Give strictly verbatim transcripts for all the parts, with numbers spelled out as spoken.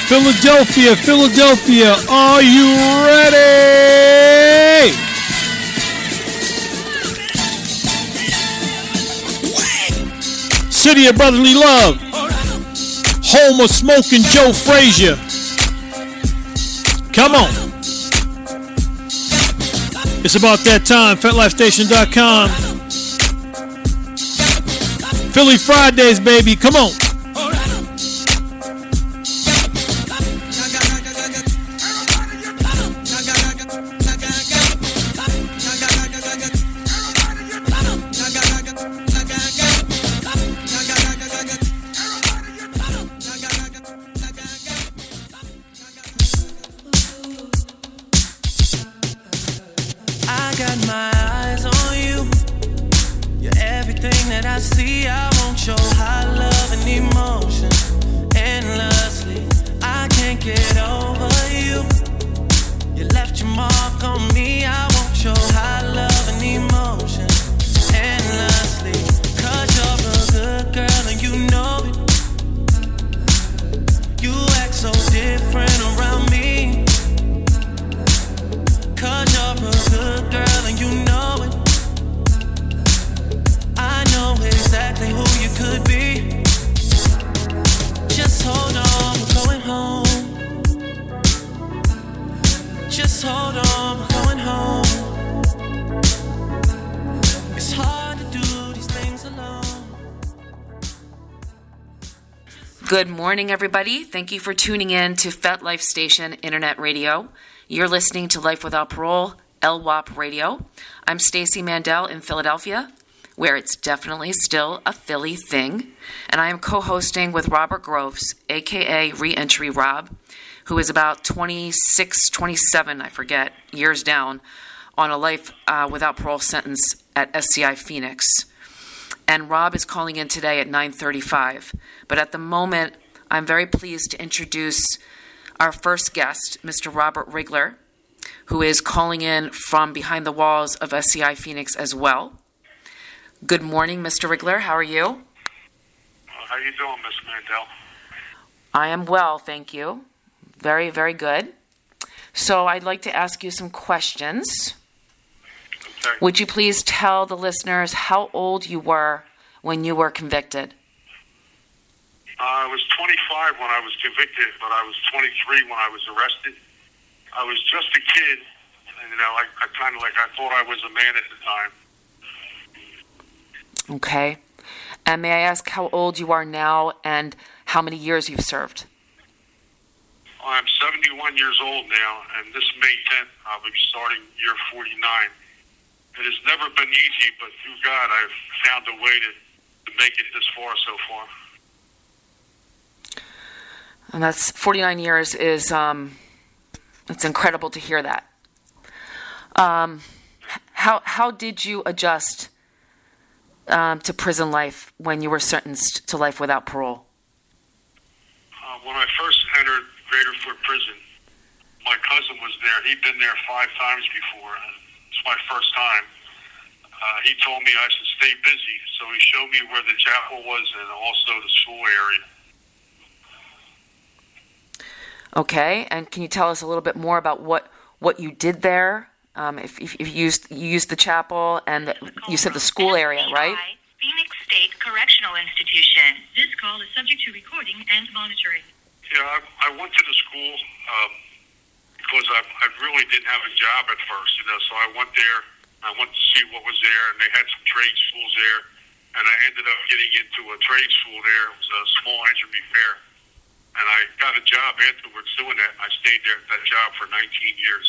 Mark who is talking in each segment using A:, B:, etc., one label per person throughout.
A: Philadelphia, Philadelphia, are you ready? City of brotherly love, home of smoking Joe Frazier. Come on. It's about that time, Fet Life Station dot com. Philly Fridays, baby, come on.
B: Good morning, everybody. Thank you for tuning in to Fet Life Station Internet Radio. You're listening to Life Without Parole, L W A P Radio. I'm Stacey Mandel in Philadelphia, where it's definitely still a Philly thing. And I am co-hosting with Robert Groves, a k a. Reentry Rob, who is about twenty-six, twenty-seven, I forget, years down, on a life uh, without parole sentence at S C I Phoenix. And Rob is calling in today at nine thirty-five. But at the moment, I'm very pleased to introduce our first guest, Mister Robert Rigler, who is calling in from behind the walls of S C I Phoenix as well. Good morning, Mister Rigler. How are you?
C: How are you doing, Miss Mandel?
B: I am well, thank you. Very, very good. So I'd like to ask you some questions.
C: Okay.
B: Would you please tell the listeners how old you were when you were convicted?
C: Uh, I was twenty-five when I was convicted, but I was twenty-three when I was arrested. I was just a kid, and, you know, I, I kind of like, I thought I was a man at the time.
B: Okay. And may I ask how old you are now and how many years you've served?
C: I'm seventy-one years old now, and this May tenth, I'll be starting year forty-nine. It has never been easy, but through God, I've found a way to, to make it this far so far.
B: And that's forty-nine years is, um, it's incredible to hear that. Um, how how did you adjust um, to prison life when you were sentenced to life without parole?
C: Uh, when I first entered Graterford Prison, my cousin was there. He'd been there five times before, and it's my first time. Uh, he told me I should stay busy, so he showed me where the chapel was and also the school area.
B: Okay, and can you tell us a little bit more about what, what you did there? Um, if, if, if you used you used the chapel and the, you said the school area, right?
D: Phoenix State Correctional Institution. This call is subject to recording and monitoring.
C: Yeah, I, I went to the school um, because I, I really didn't have a job at first, you know. So I went there. I went to see what was there, and they had some trade schools there. And I ended up getting into a trade school there. It was a small engine repair. And I got a job afterwards doing that. I stayed there at that job for nineteen years.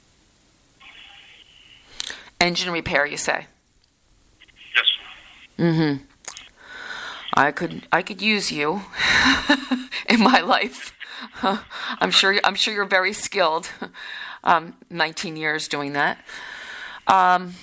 B: Engine repair, you say?
C: Yes, ma'am.
B: Mm-hmm. I could I could use you in my life. I'm sure I'm sure you're very skilled. Um, nineteen years doing that. Um,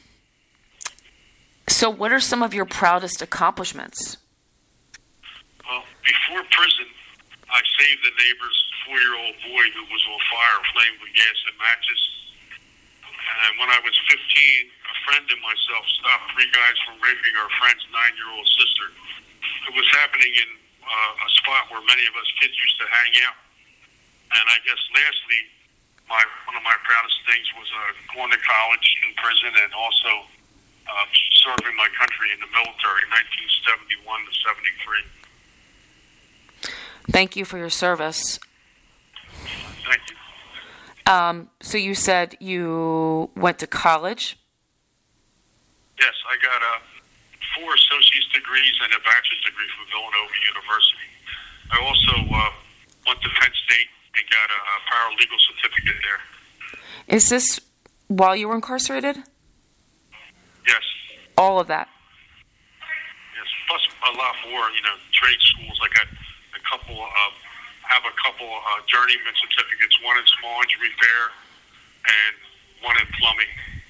B: so, what are some of your proudest accomplishments?
C: Well, before prison, I saved the neighbor's four-year-old boy who was on fire, flamed with gas and matches. And when I was fifteen, a friend and myself stopped three guys from raping our friend's nine-year-old sister. It was happening in uh, a spot where many of us kids used to hang out. and I guess lastly, my one of my proudest things was uh, going to college in prison and also uh, serving my country in the military, nineteen seventy-one to seventy-three.
B: Thank you for your service.
C: Thank you.
B: Um, so you said you went to college?
C: Yes, I got uh, four associate's degrees and a bachelor's degree from Villanova University. I also uh, went to Penn State and got a, a paralegal certificate there.
B: Is this while you were incarcerated?
C: Yes.
B: All of that?
C: Yes, plus a lot more, you know, trade schools. I got a couple, uh, have a couple uh, journeyman certificates, one in small engine repair and one in plumbing.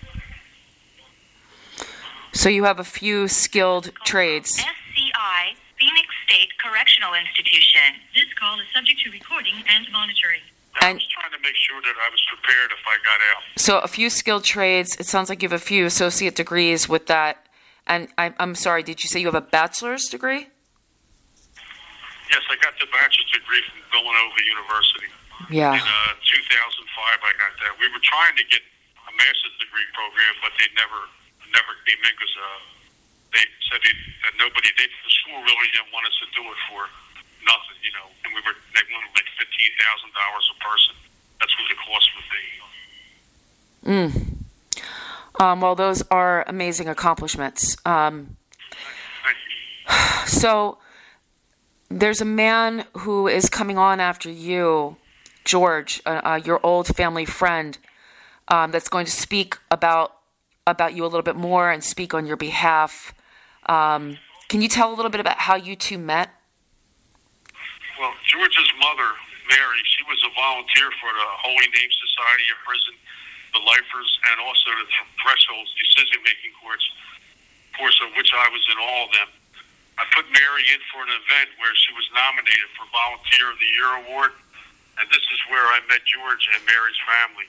B: So you have a few skilled trades.
D: S C I, Phoenix State Correctional Institution. This call is subject to recording and monitoring.
C: I
B: And
C: was trying to make sure that I was prepared if I got out.
B: so a few skilled trades. It sounds like you have a few associate degrees with that. And I, I'm sorry, did you say you have a bachelor's degree?
C: Yes, I got the bachelor's degree from Villanova University.
B: Yeah.
C: In uh, two thousand five, I got that. We were trying to get a master's degree program, but they never never came in because uh, they said they, that nobody, they, the school really didn't want us to do it for nothing, you know. And we were, they wanted like fifteen thousand dollars a person. That's what the cost would be.
B: Mm. Um, well, those are amazing accomplishments. Um,
C: Thank you.
B: so there's a man who is coming on after you, George, uh, uh, your old family friend, um, that's going to speak about about you a little bit more and speak on your behalf. Um, can you tell a little bit about how you two met?
C: Well, George's mother, Mary, she was a volunteer for the Holy Name Society of Prison, the Lifers, and also the Thresholds decision-making courts, course of which I was in all of them. I put Mary in for an event where she was nominated for Volunteer of the Year Award, and this is where I met George and Mary's family.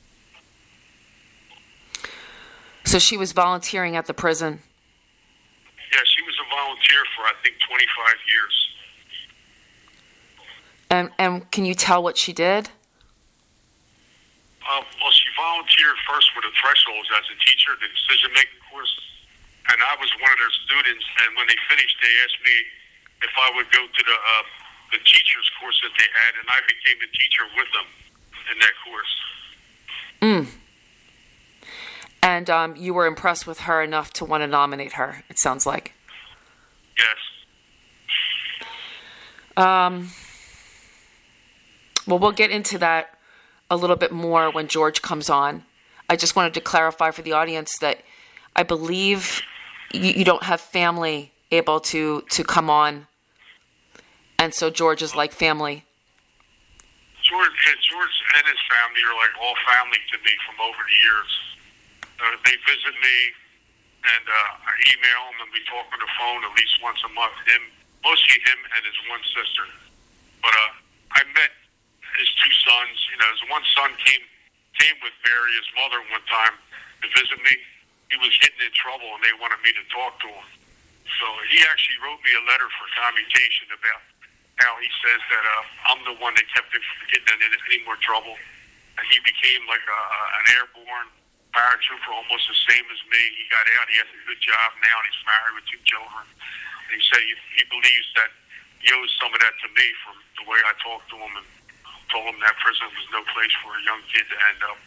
B: So she was volunteering at the prison.
C: Yeah, she was a volunteer for, I think, twenty-five years.
B: And and can you tell what she did?
C: Uh, well, she volunteered first with the Thresholds as a teacher, the decision-making course, and I was one of their students, and when they finished, they asked me if I would go to the uh, the teacher's course that they had, and I became a teacher with them in that course.
B: Mm. And um, you were impressed with her enough to want to nominate her, it sounds like.
C: Yes.
B: Um, well, we'll get into that a little bit more when George comes on. I just wanted to clarify for the audience that I believe you, you don't have family able to, to come on, and so George is like family.
C: George, yeah, George and his family are like all family to me from over the years. Uh, they visit me, and uh, I email them, and we talk on the phone at least once a month. Him, mostly him and his one sister. But uh, I met his two sons. You know, his one son came came with Mary, his mother, one time to visit me. He was getting in trouble, and they wanted me to talk to him. So he actually wrote me a letter for commutation about how he says that uh, I'm the one that kept him from getting in any more trouble. And he became like a, an airborne paratrooper, almost the same as me. He got out. He has a good job now, and he's married with two children. And he said he, he believes that he owes some of that to me from the way I talked to him and told him that prison was no place for a young kid to end up.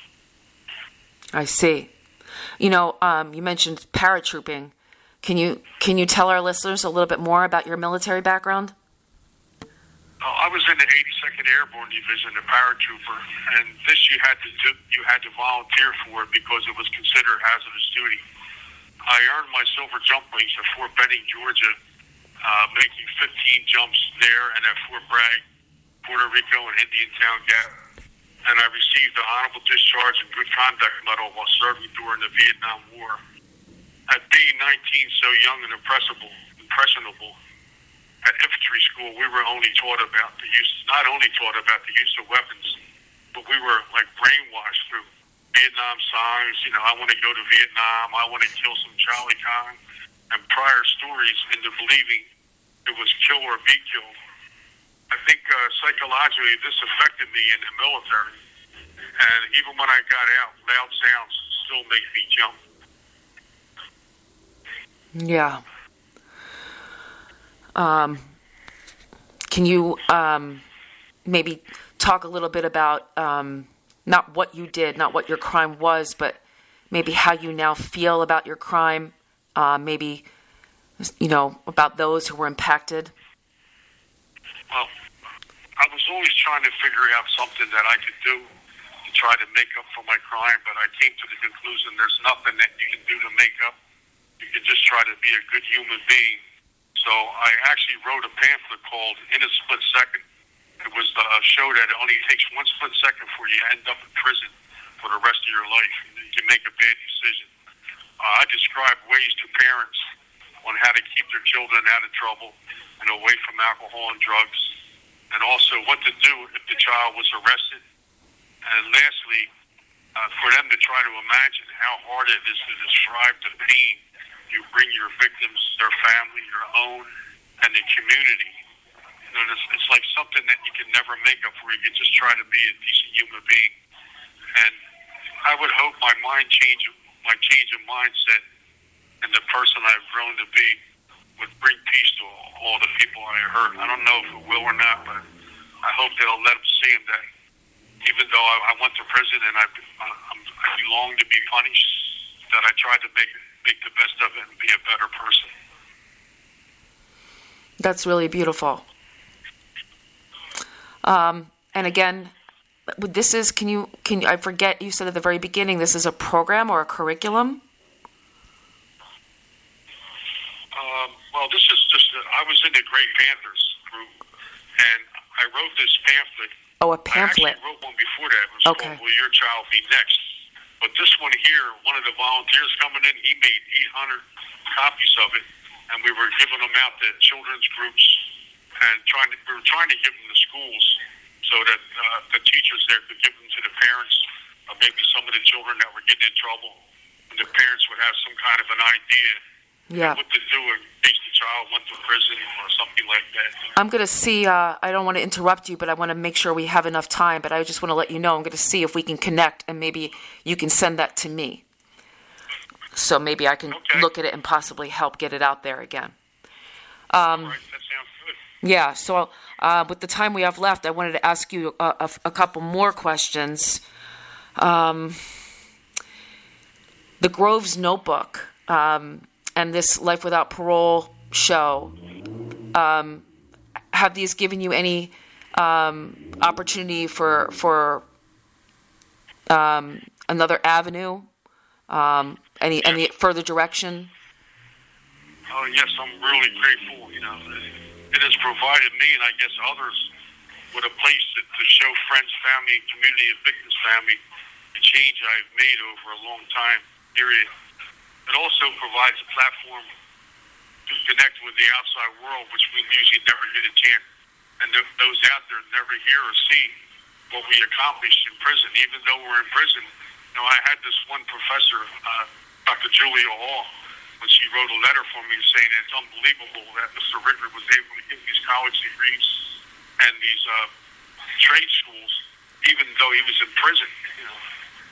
B: I see. You know, um, you mentioned paratrooping. Can you can you tell our listeners a little bit more about your military background?
C: Uh, I was in the eighty-second Airborne Division, a paratrooper, and this you had to do, you had to volunteer for it because it was considered hazardous duty. I earned my silver jump rings at Fort Benning, Georgia, uh, making fifteen jumps there, and at Fort Bragg, Puerto Rico, and Indian Town Gap. And I received the Honorable Discharge and Good Conduct Medal while serving during the Vietnam War. At being nineteen, so young and impressible, impressionable, at infantry school, we were only taught about the use, not only taught about the use of weapons, but we were like brainwashed through Vietnam songs. You know, I want to go to Vietnam. I want to kill some Charlie Kong, and prior stories into believing it was kill or be killed. I think uh, psychologically this affected me in the military. And even when I got out, loud sounds still make me jump.
B: Yeah. Um, can you um, maybe talk a little bit about um, not what you did, not what your crime was, but maybe how you now feel about your crime, uh, maybe, you know, about those who were impacted?
C: Well, I was always trying to figure out something that I could do to try to make up for my crime, but I came to the conclusion there's nothing that you can do to make up. You can just try to be a good human being. So I actually wrote a pamphlet called In a Split Second. It was a show that it only takes one split second before you end up in prison for the rest of your life. You can make a bad decision. Uh, I described ways to parents on how to keep their children out of trouble and away from alcohol and drugs, and also what to do if the child was arrested. And lastly, uh, for them to try to imagine how hard it is to describe the pain you bring your victims, their family, your own, and the community. You know, it's, it's like something that you can never make up for. You can just try to be a decent human being. And I would hope my mind change, my change of mindset, and the person I've grown to be would bring peace to all, all the people I hurt. I don't know if it will or not, but I hope they'll let them see him that even though I, I went to prison and I, I'm, I belong to be punished, that I tried to make make the best of it and be a better person.
B: That's really beautiful. Um, and again, this is, can you, can you, I forget, you said at the very beginning, this is a program or a curriculum?
C: Um, well, this is just, uh, I was in the Great Panthers group, and I wrote this pamphlet.
B: Oh, a pamphlet.
C: I actually wrote one before that. It was
B: okay.
C: called Will Your Child Be Next? But this one here, one of the volunteers coming in, he made eight hundred copies of it, and we were giving them out to children's groups, and trying to, we were trying to give them to schools so that uh, the teachers there could give them to the parents of maybe some of the children that were getting in trouble, and the parents would have some kind of an idea
B: yeah.
C: what to do in case the child went to prison or something like that.
B: I'm going to see, uh, I don't want to interrupt you, but I want to make sure we have enough time, but I just want to let you know I'm going to see if we can connect, and maybe you can send that to me. So maybe I can
C: okay.
B: look at it and possibly help get it out there again. Um,
C: All right, that sounds good.
B: Yeah, so uh, with the time we have left, I wanted to ask you a, a, a couple more questions. Um, the Groves Notebook um, and this Life Without Parole show, um, have these given you any um, opportunity for for um, another avenue, um, any any further direction?
C: Oh yes, I'm really grateful. You know, it has provided me, and I guess others, with a place to, to show friends, family, community, and victims' family the change I've made over a long time period. It also provides a platform to connect with the outside world, which we usually never get a chance. And th- those out there never hear or see what we accomplished in prison. Even though we're in prison, you know, I had this one professor, uh, Doctor Julia Hall, when she wrote a letter for me saying it's unbelievable that Mister Rickard was able to get these college degrees and these uh, trade schools, even though he was in prison. You know.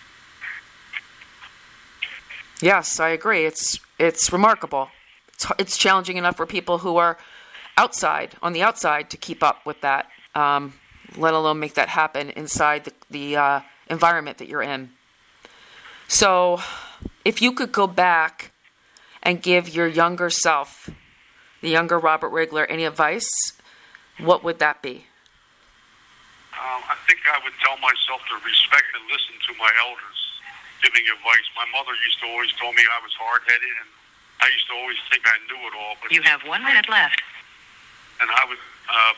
B: Yes, I agree. It's it's remarkable. It's it's challenging enough for people who are outside, on the outside, to keep up with that, um, let alone make that happen inside the, the uh, environment that you're in. So, if you could go back and give your younger self, the younger Robert Rigler, any advice, what would that be?
C: Um, I think I would tell myself to respect and listen to my elders giving advice. My mother used to always tell me I was hard-headed, and I used to always think I knew it all. But
D: you have one minute left.
C: And I would, uh,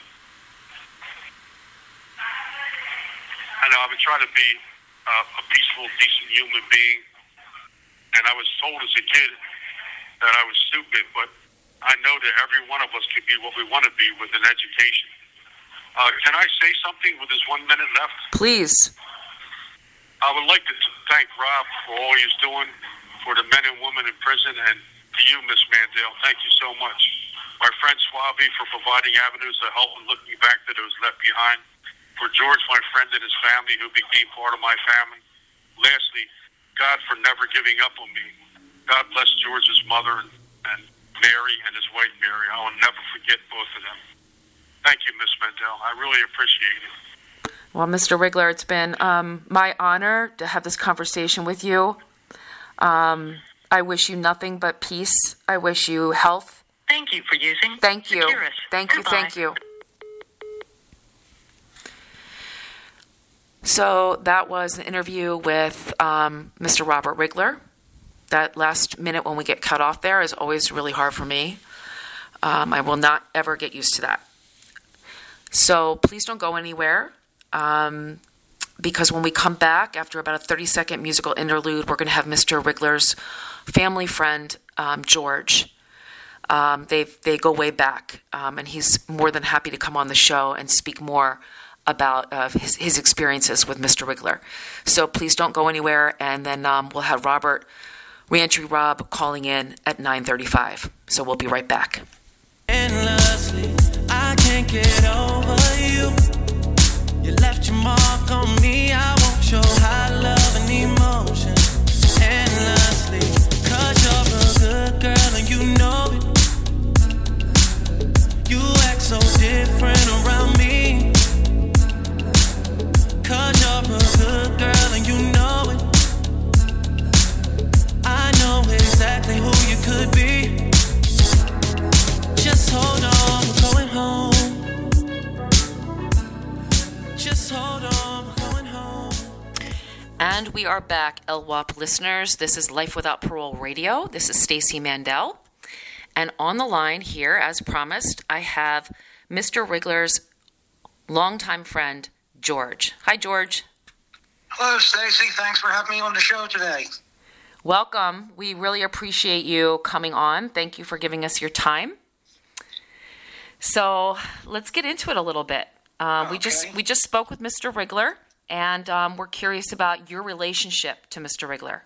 C: I know I would try to be uh, a peaceful, decent human being. And I was told as a kid that I was stupid, but I know that every one of us can be what we want to be with an education. Uh, can I say something with this one minute left?
B: Please.
C: I would like to thank Rob for all he's doing for the men and women in prison and to you, Miss Mandel. Thank you so much. My friend Suave for providing avenues of help and looking back to those left behind. For George, my friend and his family, who became part of my family. Lastly, God for never giving up on me. God bless George's mother and, and Mary and his wife Mary. I will never forget both of them. Thank you, Miss Mandel. I really appreciate it.
B: Well, Mister Wigler, it's been um, my honor to have this conversation with you. Um, I wish you nothing but peace. I wish you health.
D: Thank you for using
B: Thank you.
D: Securus.
B: Thank you.
D: Goodbye.
B: Thank you. So that was an interview with um, Mister Robert Wigler. That last minute when we get cut off there is always really hard for me. Um, I will not ever get used to that. So please don't go anywhere. Um, because when we come back, after about a thirty-second musical interlude, we're going to have Mister Wigler's family friend, um, George. Um, they they go way back, um, and he's more than happy to come on the show and speak more about uh, his, his experiences with Mister Wigler. So please don't go anywhere, and then um, we'll have Robert, Reentry Rob, calling in at nine thirty-five. So we'll be right back.
E: Endlessly, I can't get over you. You left your mark on me. I won't show high love and emotion endlessly. Cause you're a good girl and you know it. You act so different around me. Cause you're a good girl and you know it. I know exactly who you could be. Just hold on, we're going home. Just hold on, we're going home.
B: And we are back, L W A P listeners. This is Life Without Parole Radio. This is Stacy Mandel. And on the line here, as promised, I have Mister Wigler's longtime friend, George. Hi, George.
F: Hello, Stacy. Thanks for having me on the show today.
B: Welcome. We really appreciate you coming on. Thank you for giving us your time. So let's get into it a little bit. Um,
F: okay.
B: We just we just spoke with Mister Wigler, and um, we're curious about your relationship to Mister Wigler.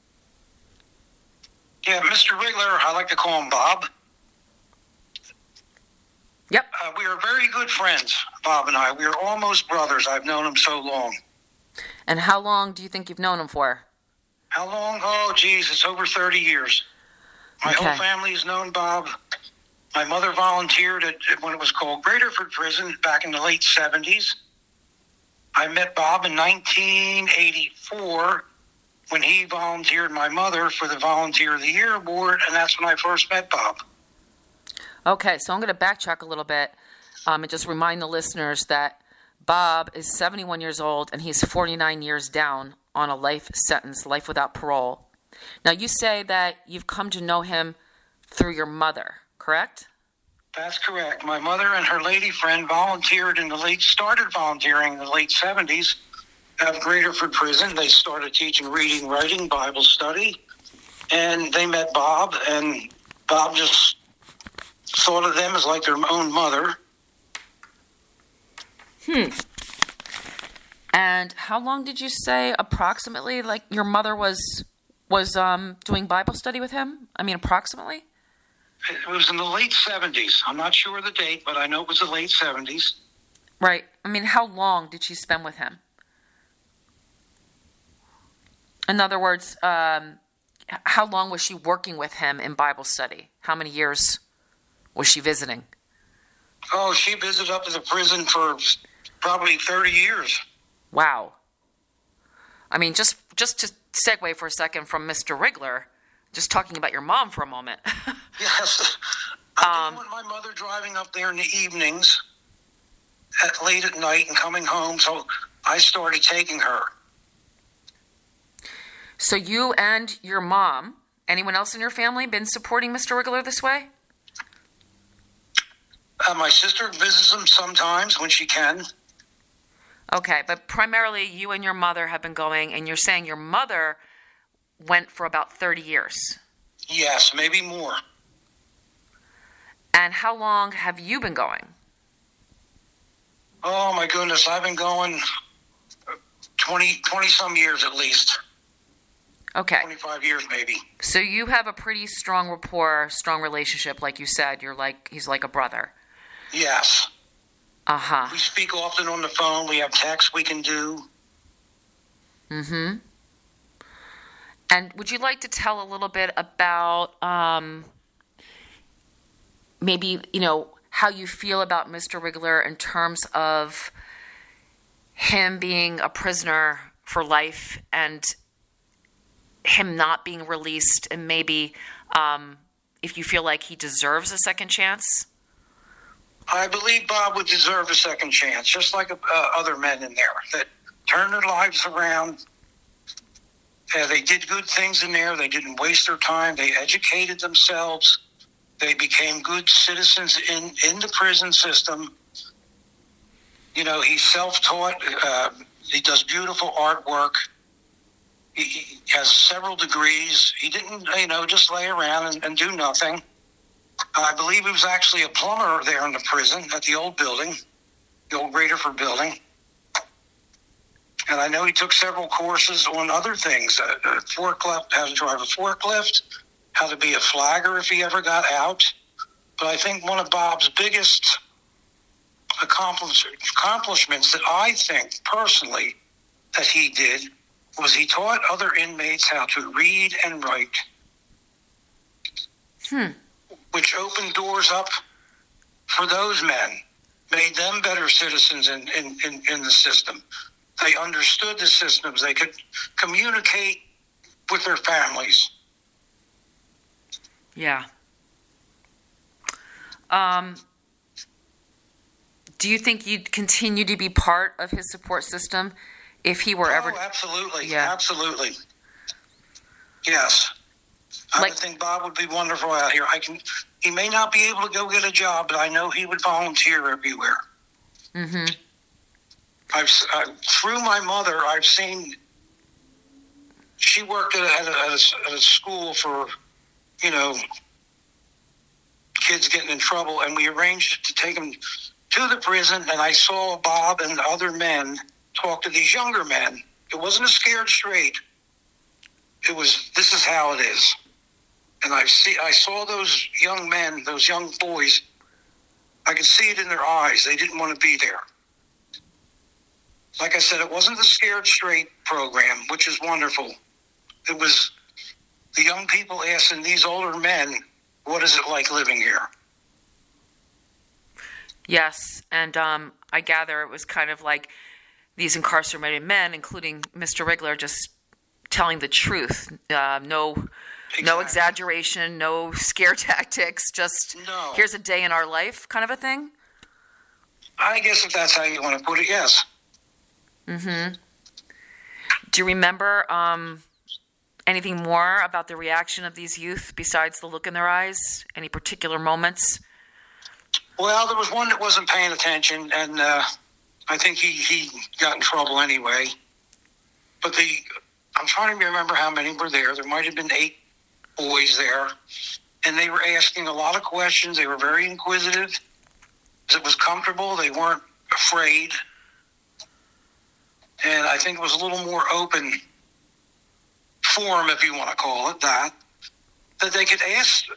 F: Yeah, Mister Wigler, I like to call him Bob.
B: Yep.
F: Uh, we are very good friends, Bob and I. We are almost brothers. I've known him so long.
B: And how long do you think you've known him for?
F: How long? Oh, geez, it's over thirty years. My
B: Okay.
F: whole family has known Bob. My mother volunteered at, at when it was called Graterford Prison back in the late seventies. I met Bob in nineteen eighty-four when he volunteered my mother for the Volunteer of the Year Award, and that's when I first met Bob.
B: Okay, so I'm going to backtrack a little bit um, and just remind the listeners that Bob is seventy-one years old and he's forty-nine years down on a life sentence, life without parole. Now, you say that you've come to know him through your mother, correct?
F: That's correct. My mother and her lady friend volunteered in the late, started volunteering in the late seventies at Graterford Prison. They started teaching reading, writing, Bible study, and they met Bob, and Bob just thought of them as like their own mother.
B: Hmm. And how long did you say approximately, like, your mother was was um, doing Bible study with him? I mean, approximately?
F: It was in the late seventies. I'm not sure of the date, but I know it was the late seventies.
B: Right. I mean, how long did she spend with him? In other words, um, how long was she working with him in Bible study? How many years was she visiting?
F: Oh, she visited up to the prison for probably thirty years.
B: Wow. I mean, just just to segue for a second from Mister Wigler, just talking about your mom for a moment.
F: Yes. I
B: Um,
F: didn't want my mother driving up there in the evenings, at late at night, and coming home, so I started taking her.
B: So you and your mom, anyone else in your family, been supporting Mister Wigler this way?
F: Uh, my sister visits him sometimes when she can.
B: Okay, but primarily you and your mother have been going, and you're saying your mother went for about thirty years.
F: Yes, maybe more.
B: And how long have you been going?
F: Oh, my goodness, I've been going twenty, twenty some years at least.
B: Okay.
F: twenty-five years maybe.
B: So you have a pretty strong rapport, strong relationship, like you said. You're like, he's like a brother.
F: Yes.
B: Uh-huh.
F: We speak often on the phone. We have texts we can do.
B: Mm-hmm. And would you like to tell a little bit about um, maybe, you know, how you feel about Mister Rigler in terms of him being a prisoner for life and him not being released, and maybe um, if you feel like he deserves a second chance?
F: I believe Bob would deserve a second chance, just like uh, other men in there that turned their lives around. Uh, they did good things in there. They didn't waste their time. They educated themselves. They became good citizens in, in the prison system. You know, he's self-taught. Uh, he does beautiful artwork. He, he has several degrees. He didn't, you know, just lay around and, and do nothing. I believe he was actually a plumber there in the prison at the old building, the old Graterford building. And I know he took several courses on other things, uh, uh, forklift, how to drive a forklift, how to be a flagger if he ever got out. But I think one of Bob's biggest accomplish- accomplishments that I think personally that he did was he taught other inmates how to read and write.
B: Hmm.
F: Which opened doors up for those men, made them better citizens in, in, in, in the system. They understood the systems. They could communicate with their families.
B: Yeah. Um, do you think you'd continue to be part of his support system if he were
F: oh,
B: ever...
F: absolutely.
B: Yeah.
F: Absolutely. Yes. I
B: Like-
F: would think Bob would be wonderful out here. I can. He may not be able to go get a job, but I know he would volunteer everywhere.
B: Mm-hmm.
F: I've uh, through my mother, I've seen. She worked at a, at, a, at, a, at a school for, you know, kids getting in trouble, and we arranged to take them to the prison. And I saw Bob and other men talk to these younger men. It wasn't a scared straight. It was, this is how it is. And I see, I saw those young men, those young boys. I could see it in their eyes. They didn't want to be there. Like I said, it wasn't the Scared Straight program, which is wonderful. It was the young people asking these older men, what is it like living here?
B: Yes, and um, I gather it was kind of like these incarcerated men, including Mister Rigler, just telling the truth. Uh, no, exactly. no exaggeration, no scare tactics. Just
F: no.
B: Here's a day in our life, kind of a thing.
F: I guess if that's how you want to put it, yes.
B: Mm-hmm. Do you remember um, anything more about the reaction of these youth besides the look in their eyes? Any particular moments?
F: Well, there was one that wasn't paying attention, and uh, I think he, he got in trouble anyway. But the I'm trying to remember how many were there. There might have been eight boys there, and they were asking a lot of questions. They were very inquisitive. It was comfortable. They weren't afraid. And I think it was a little more open forum, if you want to call it that, that they could ask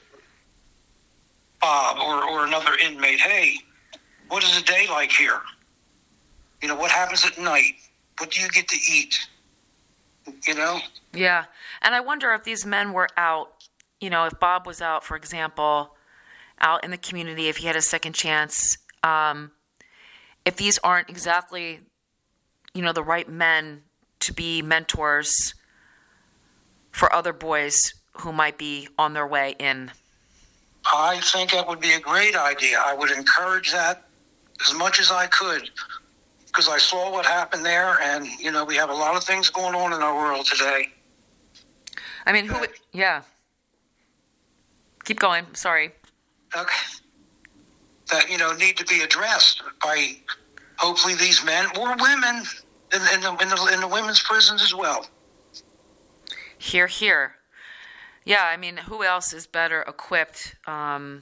F: Bob or, or another inmate, hey, what is a day like here? You know, what happens at night? What do you get to eat? You know?
B: Yeah. And I wonder if these men were out, you know, if Bob was out, for example, out in the community, if he had a second chance, um, if these aren't exactly, you know, the right men to be mentors for other boys who might be on their way in.
F: I think that would be a great idea. I would encourage that as much as I could, because I saw what happened there, and, you know, we have a lot of things going on in our world today.
B: I mean, who would, yeah. Keep going. Sorry.
F: Okay. That, you know, need to be addressed by hopefully these men or women in, in, the, in, the, in the women's prisons as well.
B: Hear, hear. Yeah, I mean, who else is better equipped, um,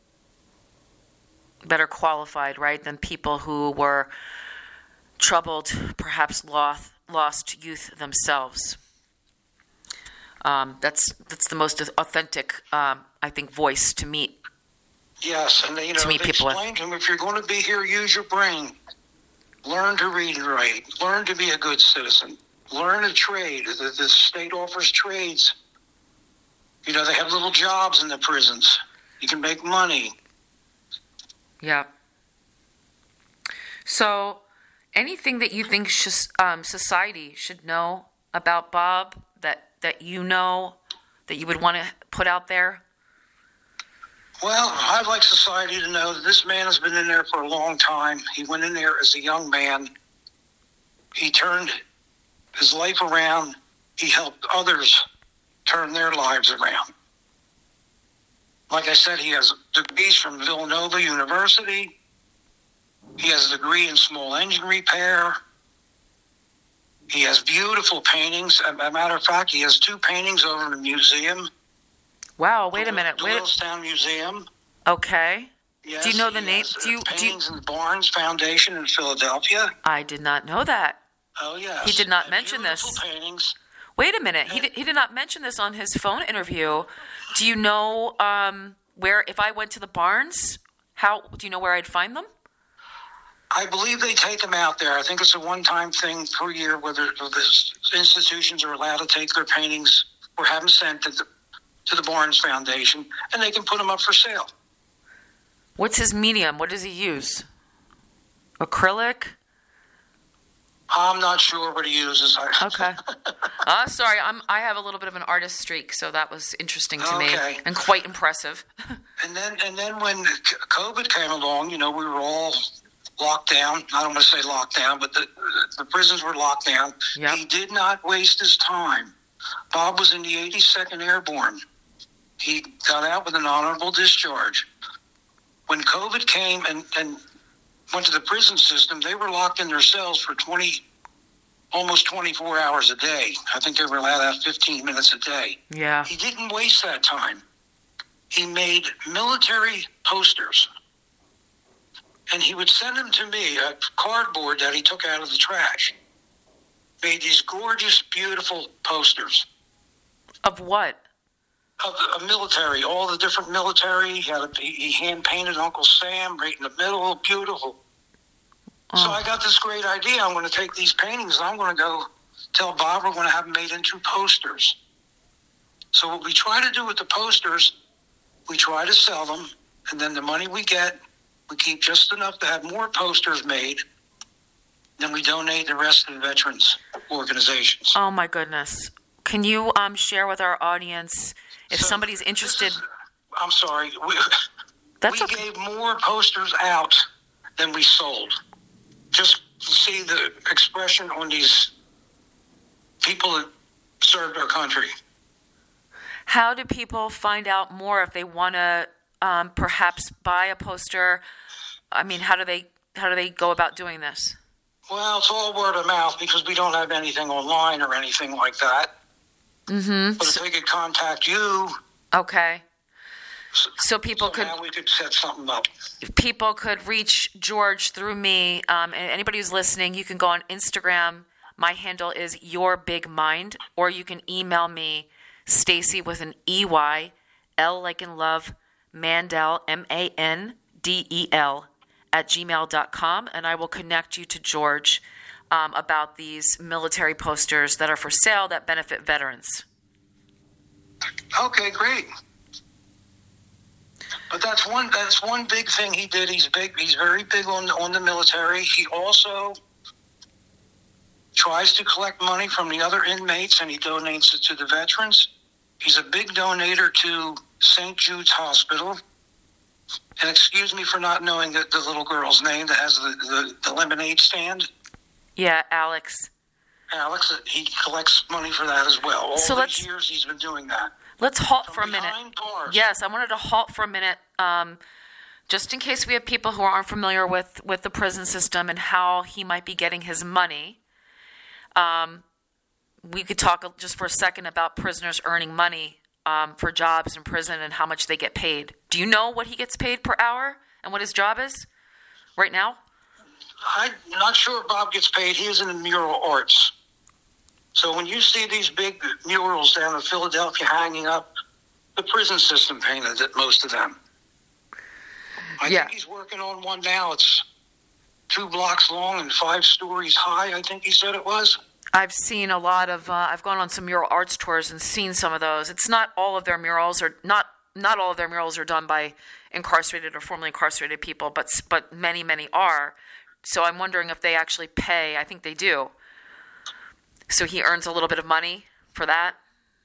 B: better qualified, right, than people who were troubled, perhaps lost, lost youth themselves. Um, that's that's the most authentic, um, I think, voice to meet.
F: Yes, and they, you know,
B: To meet
F: they
B: people with.
F: explain to them, if you're going to be here, use your brain. Learn to read and write. Learn to be a good citizen. Learn a trade. The, the state offers trades. You know, they have little jobs in the prisons. You can make money.
B: Yeah. So, anything that you think sh- um, society should know about Bob that, that you know that you would want to put out there?
F: Well, I'd like society to know that this man has been in there for a long time. He went in there as a young man. He turned his life around. He helped others turn their lives around. Like I said, he has degrees from Villanova University. He has a degree in small engine repair. He has beautiful paintings. As a matter of fact, he has two paintings over in the museum.
B: Wow, wait a minute.
F: The
B: Wait.
F: Littlestown Museum.
B: Okay.
F: Yes,
B: Do you know the
F: he
B: name?
F: has, uh,
B: Do you, do you,
F: paintings in the Barnes Foundation in Philadelphia.
B: I did not know that.
F: Oh, yes.
B: He did not
F: Uh,
B: mention this.
F: beautiful paintings.
B: Wait a minute. He did, he did not mention this on his phone interview. Do you know um, where, if I went to the Barnes, how, do you know where I'd find them?
F: I believe they take them out there. I think it's a one-time thing per year where the, the institutions are allowed to take their paintings or have them sent to the, to the Barnes Foundation, and they can put them up for sale.
B: What's his medium? What does he use? Acrylic?
F: I'm not sure what he uses.
B: Okay. uh, sorry, I'm, I have a little bit of an artist streak, so that was interesting to
F: Okay.
B: me and quite impressive.
F: And then, and then when COVID came along, you know, we were all locked down. I don't want to say locked down, but the, the prisons were locked down.
B: Yep.
F: He did not waste his time. Bob was in the eighty-second Airborne. He got out with an honorable discharge. When COVID came and, and went to the prison system, they were locked in their cells for twenty, almost twenty-four hours a day. I think they were allowed to have fifteen minutes a day.
B: Yeah.
F: He didn't waste that time. He made military posters, and he would send them to me, a cardboard that he took out of the trash. Made these gorgeous, beautiful posters
B: Of what?
F: of the military, all the different military. He, had a, he hand-painted Uncle Sam right in the middle, beautiful. So I got this great idea. I'm going to take these paintings and I'm going to go tell Bob we're going to have them made into posters. So what we try to do with the posters, we try to sell them, and then the money we get, we keep just enough to have more posters made. Then we donate the rest to the veterans organizations.
B: Oh, my goodness. Can you um, share with our audience if
F: So
B: somebody's
F: this
B: interested?
F: is- I'm sorry. We,
B: That's
F: we
B: okay.
F: gave more posters out than we sold. Just to see the expression on these people that served our country.
B: How do people find out more if they want to um, perhaps buy a poster? I mean, how do they how do they go about doing this?
F: Well, it's all word of mouth because we don't have anything online or anything like that.
B: Mm-hmm.
F: But if they could contact you,
B: Okay. So people could
F: somehow we could set something up.
B: people could reach George through me. Um, and anybody who's listening, you can go on Instagram. My handle is Your Big Mind, or you can email me, Stacy with an E Y, L like in love, Mandel, M A N D E L, at gmail dot com, and I will connect you to George um, about these military posters that are for sale that benefit veterans.
F: Okay, great. But that's one that's one big thing he did. He's big he's very big on on the military. He also tries to collect money from the other inmates and he donates it to the veterans. He's a big donator to Saint Jude's Hospital. And excuse me for not knowing the, the little girl's name that has the, the, the lemonade stand.
B: Yeah, Alex.
F: Alex, he collects money for that as well. All
B: So
F: these
B: let's-
F: years he's been doing that.
B: Let's halt
F: From
B: for a minute.
F: behind bars.
B: Yes, I wanted to halt for a minute, um, just in case we have people who aren't familiar with, with the prison system and how he might be getting his money. Um, we could talk just for a second about prisoners earning money um, for jobs in prison and how much they get paid. Do you know what he gets paid per hour and what his job is right now?
F: I'm not sure Bob gets paid. He is in the mural arts. So when you see these big murals down in Philadelphia hanging up, the prison system painted it, most of them. I
B: Yeah.
F: think he's working on one now. It's two blocks long and five stories high, I think he said it was.
B: I've seen a lot of, uh, I've gone on some mural arts tours and seen some of those. It's not all of their murals, or not not all of their murals are done by incarcerated or formerly incarcerated people, but but many, many are. So I'm wondering if they actually pay. I think they do. So he earns a little bit of money for that?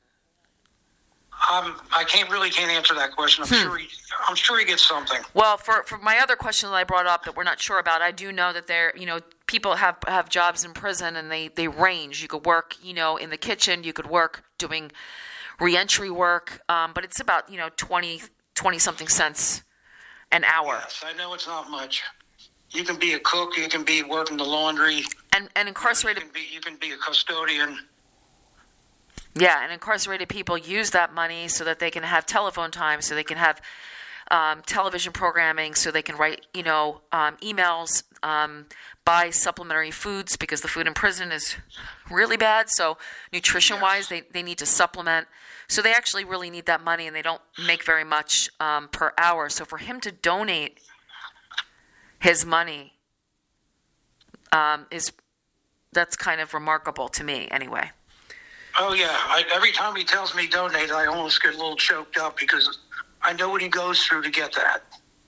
F: Um, I can't really can't answer that question. I'm
B: Hmm.
F: sure he, I'm sure he gets something.
B: Well, for, for my other question that I brought up that we're not sure about, I do know that there, you know, people have, have jobs in prison and they, they range. You could work, you know, in the kitchen. You could work doing reentry work, um, but it's about, you know, twenty, twenty something cents an hour.
F: Yes, I know it's not much. You can be a cook. You can be working the laundry.
B: And and incarcerated,
F: You can be, you can be a custodian.
B: yeah, and incarcerated people use that money so that they can have telephone time, so they can have um, television programming, so they can write, you know, um, emails, um, buy supplementary foods because the food in prison is really bad. So nutrition-wise, they, they need to supplement. So they actually really need that money, and they don't make very much um, per hour. So for him to donate his money um, is that's kind of remarkable to me, anyway.
F: Oh yeah, I, every time he tells me donate, I almost get a little choked up because I know what he goes through to get that.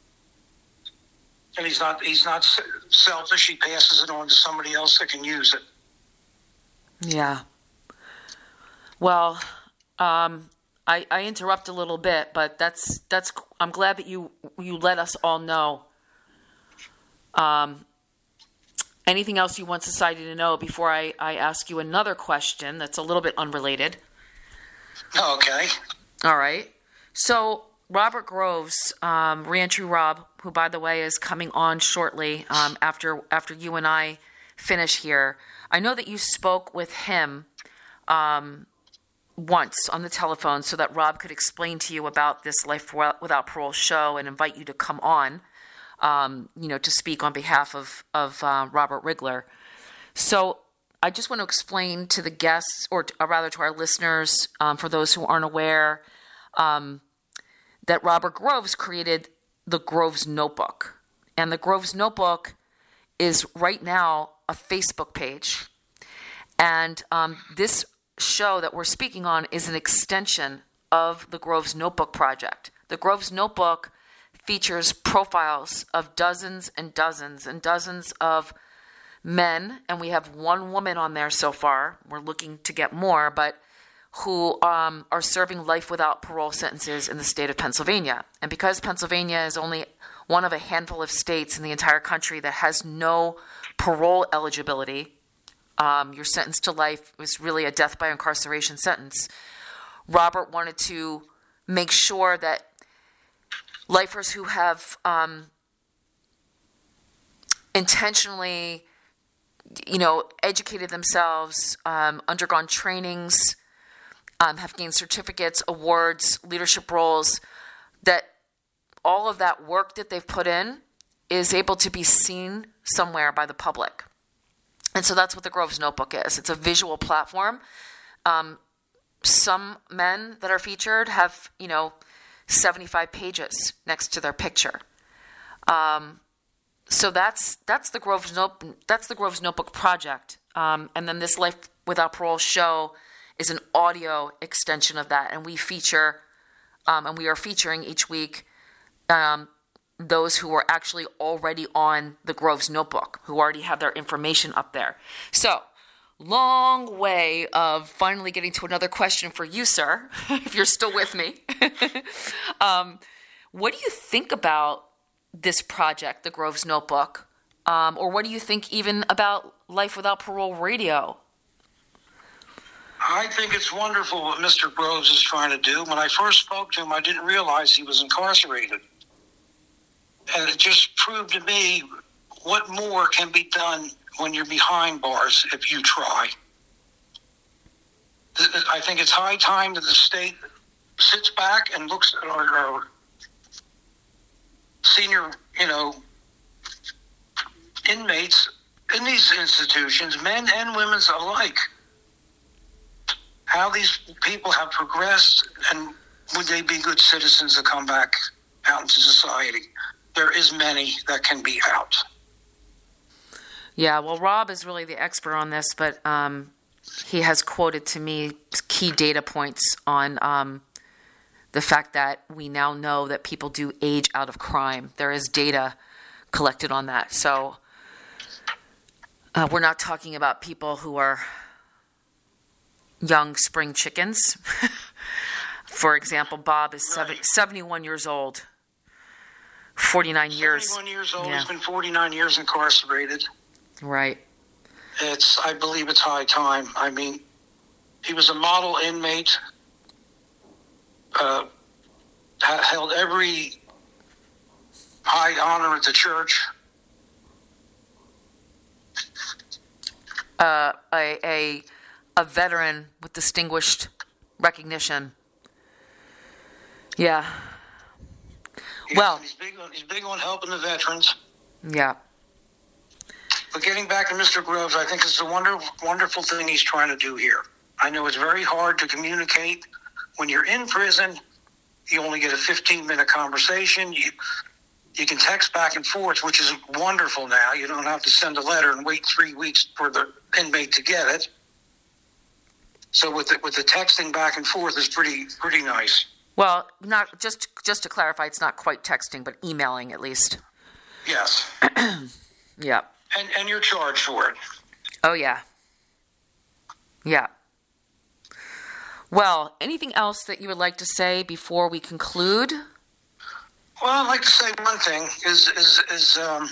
F: And he's not he's not s- selfish. He passes it on to somebody else that can use it.
B: Yeah. Well, um, I, I interrupt a little bit, but that's that's. I'm glad that you you let us all know. Um, anything else you want society to know before I, I ask you another question that's a little bit unrelated?
F: Okay.
B: All right. So Robert Groves, um, Reentry Rob, who by the way is coming on shortly um, after after you and I finish here. I know that you spoke with him um, once on the telephone so that Rob could explain to you about this Life Without Parole show and invite you to come on, um, you know, to speak on behalf of of uh, Robert Rigler. So I just want to explain to the guests, or, to, or rather to our listeners, um, for those who aren't aware, um, that Robert Groves created the Groves Notebook. And the Groves Notebook is right now a Facebook page. And um, this show that we're speaking on is an extension of the Groves Notebook project. The Groves Notebook features profiles of dozens and dozens and dozens of men, and we have one woman on there so far. We're looking to get more, but who um, are serving life without parole sentences in the state of Pennsylvania. And because Pennsylvania is only one of a handful of states in the entire country that has no parole eligibility, um, you're sentenced to life. It was really a death by incarceration sentence. Robert wanted to make sure that lifers who have um, intentionally, you know, educated themselves, um, undergone trainings, um, have gained certificates, awards, leadership roles, that all of that work that they've put in is able to be seen somewhere by the public. And so that's what the Groves Notebook is. It's a visual platform. Um, some men that are featured have, you know, seventy-five pages next to their picture. Um, so that's that's the Groves Note that's the Groves Notebook project. Um, and then this Life Without Parole show is an audio extension of that, and we feature um, and we are featuring each week um, those who are actually already on the Groves Notebook, who already have their information up there. So, long way of finally getting to another question for you, sir, if you're still with me. um, what do you think about this project, the Groves Notebook? Um, or what do you think even about Life Without Parole radio?
F: I think it's wonderful what Mister Groves is trying to do. When I first spoke to him, I didn't realize he was incarcerated. And it just proved to me what more can be done when you're behind bars if you try. I think it's high time that the state sits back and looks at our, our senior, you know, inmates in these institutions, men and women alike, how these people have progressed, and would they be good citizens to come back out into society? There is many that can be out.
B: Yeah, well, Rob is really the expert on this, but um, he has quoted to me key data points on um, the fact that we now know that people do age out of crime. There is data collected on that. So uh, we're not talking about people who are young spring chickens. For example, Bob is seven,
F: Right.
B: seventy-one years old, forty-nine years.
F: seventy-one years old,
B: Yeah.
F: he's been forty-nine years incarcerated.
B: Right.
F: It's, I believe it's high time. I mean, he was a model inmate, uh, ha- held every high honor at the church.
B: Uh, a, a a veteran with distinguished recognition. Yeah.
F: He's,
B: Well-
F: he's big on, he's big on helping the veterans.
B: Yeah.
F: But getting back to Mister Groves, I think it's a wonder, wonderful thing he's trying to do here. I know it's very hard to communicate. When you're in prison, you only get a fifteen-minute conversation. You you can text back and forth, which is wonderful now. You don't have to send a letter and wait three weeks for the inmate to get it. So with the, with the texting back and forth is pretty pretty nice.
B: Well, not just just to clarify, it's not quite texting, but emailing at least.
F: Yes.
B: Yeah.
F: And and you're charged for it.
B: Oh yeah. Yeah. Well, anything else that you would like to say before we conclude?
F: Well, I'd like to say one thing is is is um,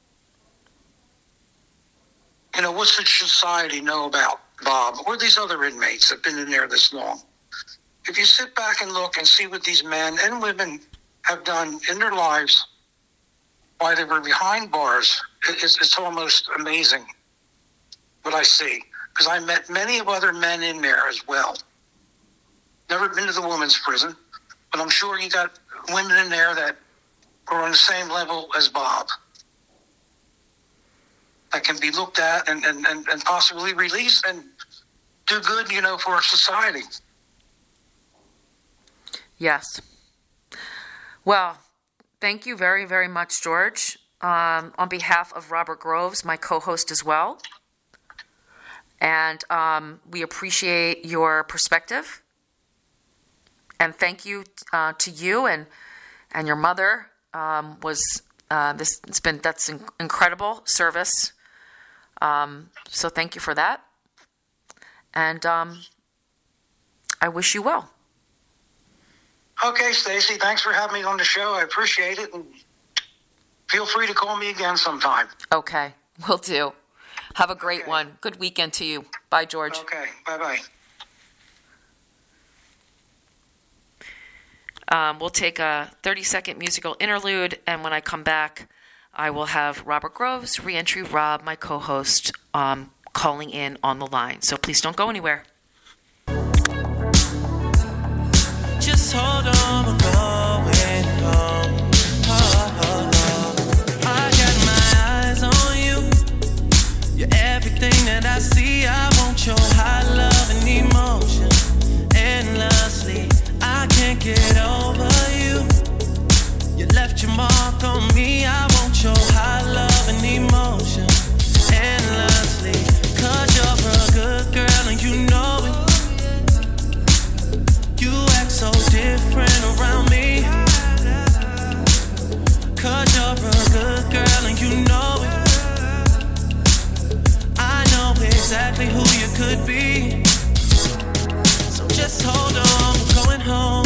F: you know, what should society know about Bob or these other inmates that have been in there this long? If you sit back and look and see what these men and women have done in their lives while they were behind bars, it's, it's almost amazing what I see. Because I met many of other men in there as well. Never been to the women's prison, but I'm sure you got women in there that are on the same level as Bob, that can be looked at and, and, and, and possibly released and do good, you know, for our society.
B: Yes. Well, thank you very, very much, George. Um, on behalf of Robert Groves, my co-host as well. And um, we appreciate your perspective. And thank you uh, to you and and your mother. Um, was uh, this? It's been that's in, incredible service. Um, so thank you for that. And um, I wish you well.
F: Okay, Stacy, thanks for having me on the show. I appreciate it. And feel free to call me again sometime.
B: Okay, will do. Have a great
F: Okay.
B: one. Good weekend to you. Bye, George.
F: Okay, bye-bye.
B: Um, we'll take a thirty-second musical interlude, and when I come back, I will have Robert Groves, Reentry Rob, my co-host, um, calling in on the line. So please don't go anywhere.
E: Just hold on, we're going home. Oh, oh, oh. I got my eyes on you. You're everything that I see. I want your high love and emotion endlessly. I can't get over you. You left your mark on me. I want your high love and emotion endlessly. Cause you're a good girl and you know it. You act so different around me. Cause you're a good girl and you know it. I know exactly who you could be. So just hold on, we're going home.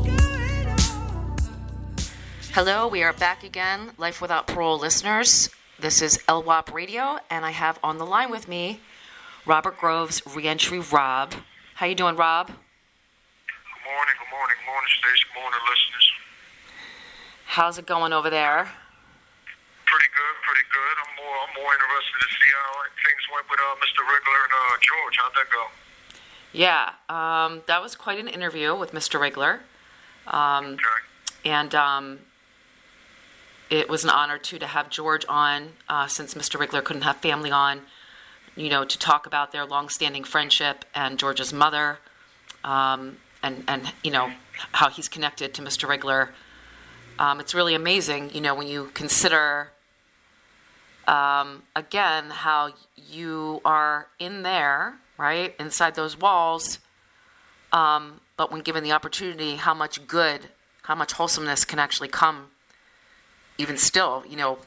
B: Hello, we are back again, Life Without Parole listeners. This is L W A P Radio, and I have on the line with me Robert Groves, Reentry Rob. How you doing, Rob?
C: Good morning, good morning, good morning, Stacey. Good morning, listeners.
B: How's it going over there?
C: Pretty good, pretty good. I'm more, I'm more interested to see how things went with uh, Mister Rigler and uh, George. How'd that go?
B: Yeah, um, that was quite an interview with Mister Rigler. Um,
C: Okay.
B: and um, it was an honor, too, to have George on, uh, since Mister Rigler couldn't have family on, you know, to talk about their long-standing friendship and George's mother, um, and, and, you know, how he's connected to Mister Rigler. Um, it's really amazing, you know, when you consider, um, again, how you are in there, right, inside those walls, um, but when given the opportunity, how much good, how much wholesomeness can actually come, even still, you know,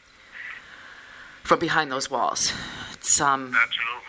B: from behind those walls. It's, um...
C: Absolutely.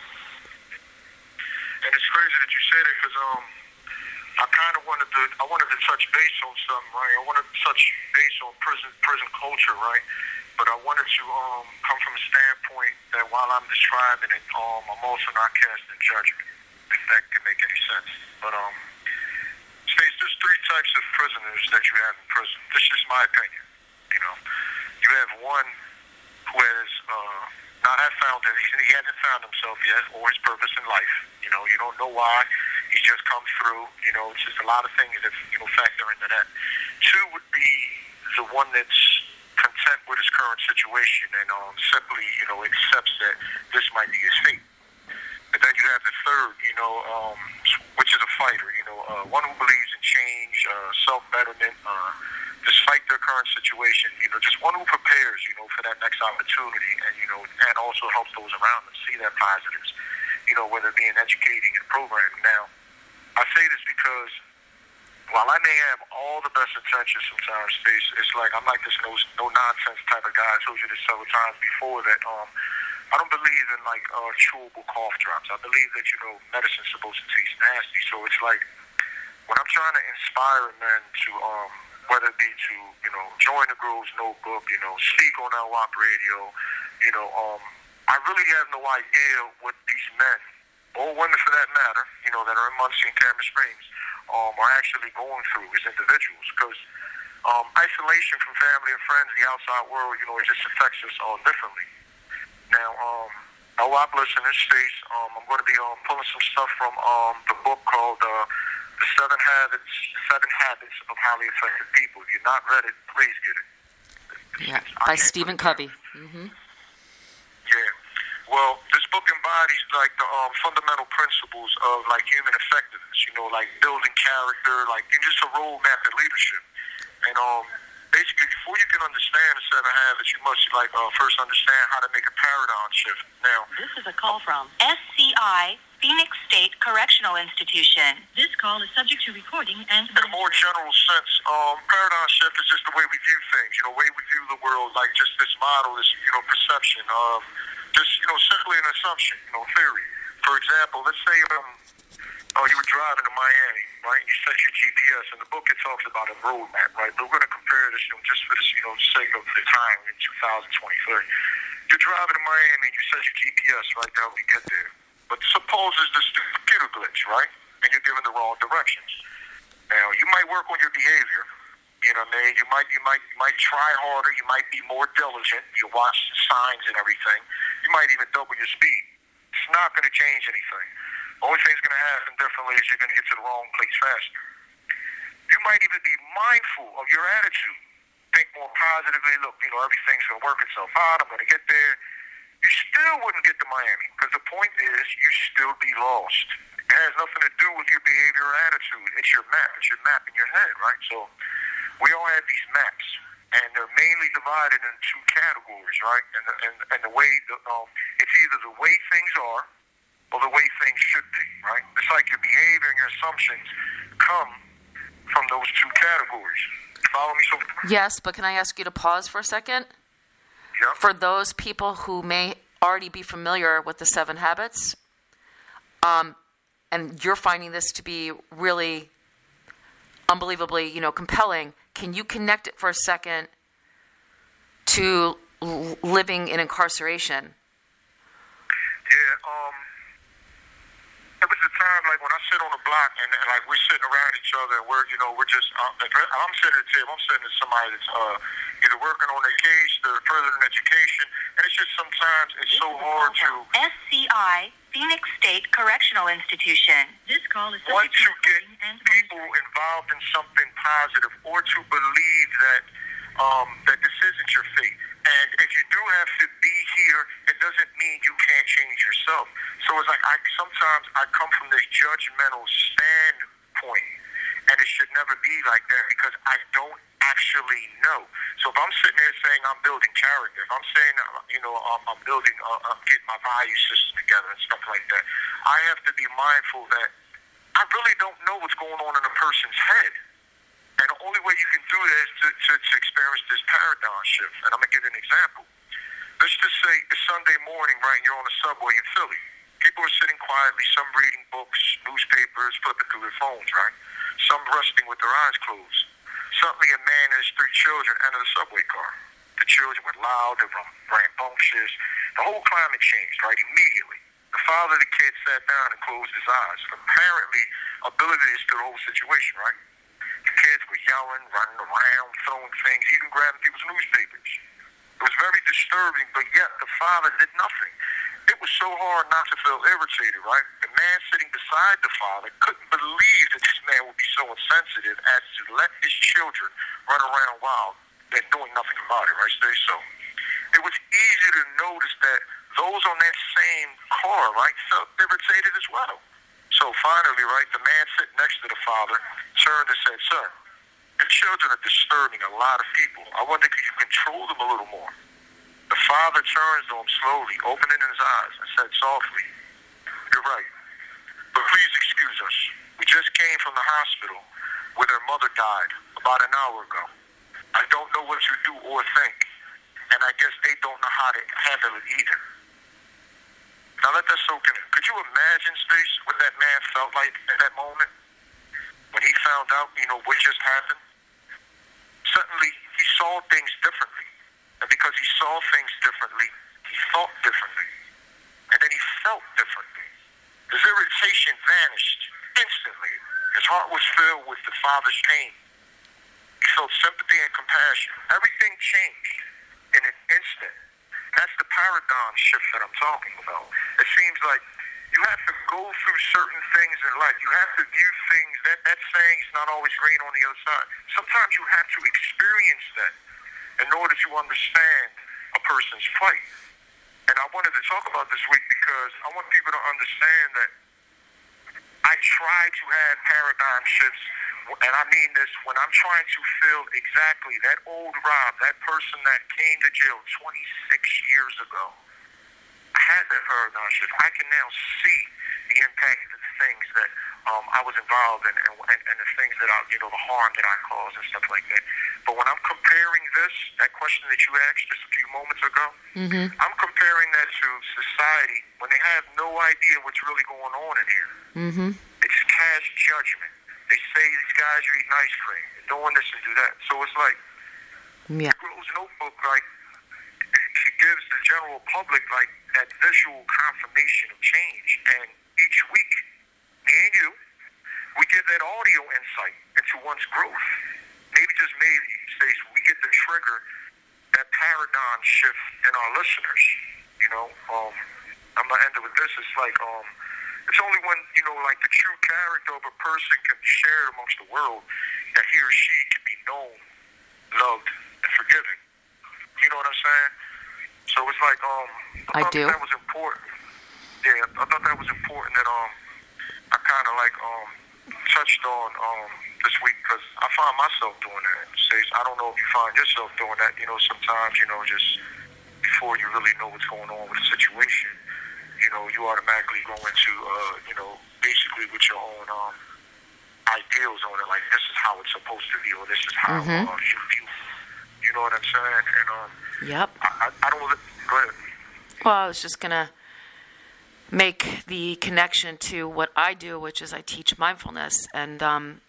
C: And it's crazy that you say that, because, um, I kind of wanted to, I wanted to touch base on something, right? I wanted to touch base on prison, prison culture, right? But I wanted to um, come from a standpoint that while I'm describing it, um, I'm also not casting judgment, if that can make any sense. But um, Stace, there's three types of prisoners that you have in prison. This is my opinion. You know, you have one who has uh, not have found it. He hasn't found himself yet or his purpose in life. You know, you don't know why. He's just come through, you know, it's just a lot of things that, you know, factor into that. Two would be the one that's content with his current situation and um, simply, you know, accepts that this might be his fate. And then you have the third, you know, um, which is a fighter, you know, uh, one who believes in change, uh, self-betterment, uh, despite their current situation, you know, just one who prepares, you know, for that next opportunity and, you know, and also helps those around them see that positives, you know, whether it be in educating and programming. Now, I say this because while I may have all the best intentions sometimes, Space, it's like I'm like this no, no nonsense type of guy. I told you this several times before that um, I don't believe in like uh, chewable cough drops. I believe that, you know, medicine's supposed to taste nasty. So it's like when I'm trying to inspire men to, um, whether it be to, you know, join the Groves Notebook, you know, speak on L W A P radio, you know, um, I really have no idea what these men, or women for that matter, you know, that are in Muncie and Cameron Springs, um, are actually going through as individuals. Because um, isolation from family and friends, the outside world, you know, it just affects us all differently. Now, um, L W A P listeners, Stace, um, I'm going to be um, pulling some stuff from um, the book called uh, The Seven Habits, Seven Habits of Highly Effective People. If you've not read it, please get it.
B: Yeah, by Stephen Covey. Mm-hmm.
C: Yeah. Well, this book embodies like the um, fundamental principles of like human effectiveness, you know, like building character, like and just a roadmap to leadership. And um, basically, before you can understand the seven habits, you must like uh, first understand how to make a paradigm shift. Now,
D: this is a call from S C I, Phoenix State Correctional Institution. This call is subject to recording and...
C: In a more general sense, um, paradigm shift is just the way we view things, you know, the way we view the world, like just this model, this, you know, perception of just, you know, simply an assumption, you know, theory. For example, let's say um, oh, you were driving to Miami, right? You set your G P S, and the book it talks about a roadmap, right? But we're going to compare this, you know, just for this, you know, sake of the time in two thousand twenty-three. You're driving to Miami, and you set your G P S, right, to help you get there. But suppose there's this computer glitch, right? And you're given the wrong directions. Now, you might work on your behavior. You know what I mean? You might, you might, you might try harder. You might be more diligent. You watch the signs and everything. You might even double your speed. It's not going to change anything. The only thing's going to happen differently is you're going to get to the wrong place faster. You might even be mindful of your attitude. Think more positively. Look, you know, everything's going to work itself out. I'm going to get there. You still wouldn't get to Miami because the point is you still be lost. It has nothing to do with your behavior or attitude. It's your map. It's your map in your head, right? So we all have these maps, and they're mainly divided into two categories, right? And the, and, and the way, the, um, it's either the way things are or the way things should be, right? It's like your behavior and your assumptions come from those two categories. Follow me so far?
B: Yes, but can I ask you to pause for a second?
C: Yep.
B: For those people who may already be familiar with the seven habits, um, and you're finding this to be really unbelievably, you know, compelling, can you connect it for a second to l- living in incarceration?
C: Yeah, um, it was the time, like, when I sit on the block and, and like, we're sitting around each other and we're, you know, we're just, uh, if I'm sitting at the table, I'm sitting with somebody that's uh, either working on their case, they're furthering education, and it's just sometimes it's so hard to...
D: S C I, Phoenix State Correctional Institution. This call is
C: Want
D: subject
C: to get
D: and
C: people involved in something positive or to believe that um, that this isn't your fate. And if you do have to be here, it doesn't mean you can't change yourself.
G: So it's like I sometimes I come from this judgmental standpoint, and it should never be like that because I don't actually know. So if I'm sitting there saying I'm building character, if I'm saying, you know, I'm, I'm building, uh, I'm getting my value system together and stuff like that, I have to be mindful that I really don't know what's going on in a person's head. And the only way you can do that is to, to, to experience this paradigm shift. And I'm going to give you an example. Let's just say it's Sunday morning, right, and you're on the subway in Philly. People are sitting quietly, some reading books, newspapers, flipping through their phones, right? Some resting with their eyes closed. Suddenly a man and his three children enter the subway car. The children were loud, they were rambunctious. The whole climate changed, right, immediately. The father of the kid sat down and closed his eyes, apparently oblivious to the whole situation, right? The kids were yelling, running around, throwing things, even grabbing people's newspapers. It was very disturbing, but yet the father did nothing. It was so hard not to feel irritated, right? The man sitting beside the father couldn't believe that this man would be so insensitive as to let his children run around wild and doing nothing about it, right, Stacey? So it was easy to notice that those on that same car, right, felt irritated as well. So finally, right, the man sitting next to the father turned and said, "Sir, your children are disturbing a lot of people. I wonder if you can control them a little more." The father turns to him slowly, opening his eyes, and said softly, "You're right, but please excuse us. We just came from the hospital where their mother died about an hour ago. I don't know what you do or think, and I guess they don't know how to handle it either." Now let that soak in. Could you imagine, Stace, what that man felt like at that moment? When he found out, you know, what just happened? Suddenly, he saw things differently. And because he saw things differently, he thought differently. And then he felt differently. His irritation vanished instantly. His heart was filled with the father's pain. He felt sympathy and compassion. Everything changed in an instant. That's the paradigm shift that I'm talking about. It seems like you have to go through certain things in life. You have to view things. That, that saying is not always green on the other side. Sometimes you have to experience that in order to understand a person's plight. And I wanted to talk about this week because I want people to understand that I try to have paradigm shifts, and I mean this when I'm trying to feel exactly that old Rob, that person that came to jail twenty-six years ago. I had that paradigm shift. I can now see the impact of the things that um, I was involved in and, and, and the things that I, you know, the harm that I caused and stuff like that. But when I'm comparing this, that question that you asked just a few moments ago,
B: Mm-hmm.
G: I'm comparing that to society when they have no idea what's really going on in here.
B: Mm-hmm.
G: They just cast judgment. They say these guys are eating ice cream, they're doing this and do that. So it's like,
B: Yeah.
G: Grove's Notebook, like, it gives the general public, like, that visual confirmation of change. And each week, me and you, we give that audio insight into one's growth. Maybe just maybe, Stacey, we get to trigger that paradigm shift in our listeners. You know, um, I'm going to end it with this. It's like, um, it's only when, you know, like the true character of a person can be shared amongst the world that he or she can be known, loved, and forgiven. You know what I'm saying? So it's like, um, I,
B: I
G: thought
B: do.
G: that was important. Yeah, I thought that was important that, um, I kind of like, um, touched on, um, this week because I find myself doing that. Stacey, I don't know if you find yourself doing that. You know, sometimes, you know, just before you really know what's going on with the situation, you know, you automatically go into, uh, you know, basically with your own um, ideals on it. Like, this is how it's supposed to be, or this is how
B: Mhm.
G: uh, you view. You know what I'm saying? And um,
B: Yep.
G: I, I, I don't. Go ahead.
B: Well, I was just going to make the connection to what I do, which is I teach mindfulness. And um,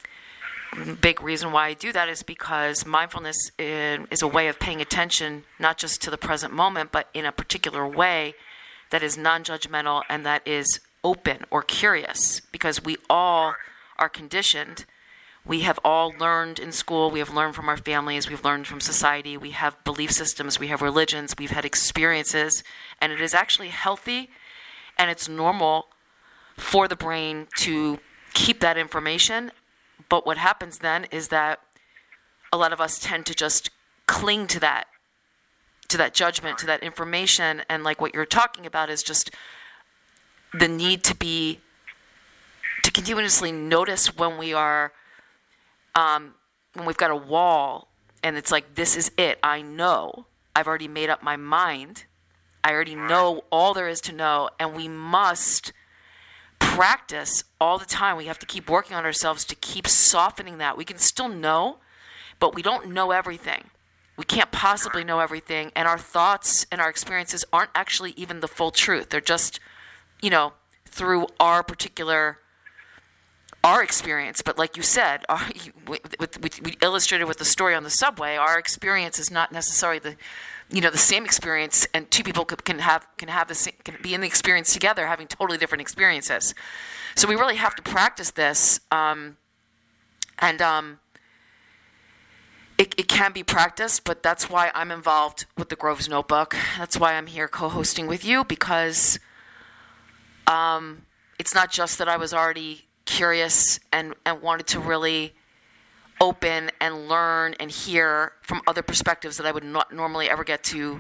B: big reason why I do that is because mindfulness is a way of paying attention not just to the present moment, but in a particular way that is non-judgmental and that is open or curious, because we all are conditioned. We have all learned in school, we have learned from our families, we've learned from society, we have belief systems, we have religions, we've had experiences, and it is actually healthy and it's normal for the brain to keep that information. But what happens then is that a lot of us tend to just cling to that, to that judgment, to that information, and like what you're talking about is just the need to be, to continuously notice when we are, um, when we've got a wall and it's like, this is it. I know. I've already made up my mind. I already know all there is to know, and we must practice all the time. We have to keep working on ourselves to keep softening that. We can still know, but we don't know everything. We can't possibly know everything, and our thoughts and our experiences aren't actually even the full truth. They're just, you know, through our particular, our experience. But like you said, our, with, with, with, we illustrated with the story on the subway, our experience is not necessarily the, you know, the same experience, and two people can have can have the same, can be in the experience together, having totally different experiences. So we really have to practice this, um, and um, it, it can be practiced. But that's why I'm involved with the Groves Notebook. That's why I'm here co-hosting with you, because um, it's not just that I was already curious and, and wanted to really open and learn and hear from other perspectives that I would not normally ever get to,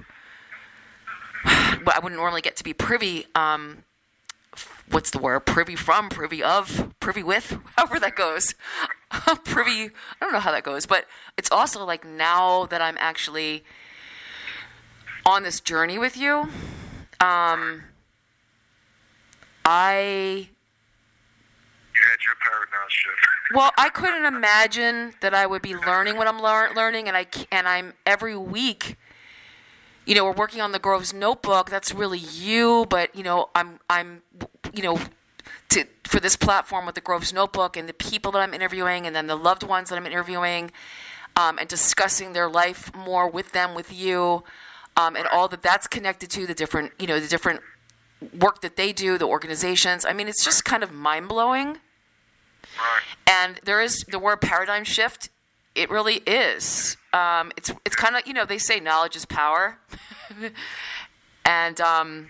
B: I wouldn't normally get to be privy, um, what's the word, privy from, privy of, privy with, however that goes, privy, I don't know how that goes, but it's also like now that I'm actually on this journey with you, um, I...
G: You had your paradigm shift.
B: Well, I couldn't imagine that I would be learning what I'm lear- learning, and I and I'm every week. You know, we're working on the Groves Notebook. That's really you, but you know, I'm I'm, you know, to for this platform with the Groves Notebook and the people that I'm interviewing, and then the loved ones that I'm interviewing, um, and discussing their life more with them, with you, um, and all that that's connected to the different, you know, the different work that they do, the organizations. I mean, it's just kind of mind blowing.
G: Right.
B: And there is the word paradigm shift. It really is. Um, it's it's kind of, you know, they say knowledge is power. and um,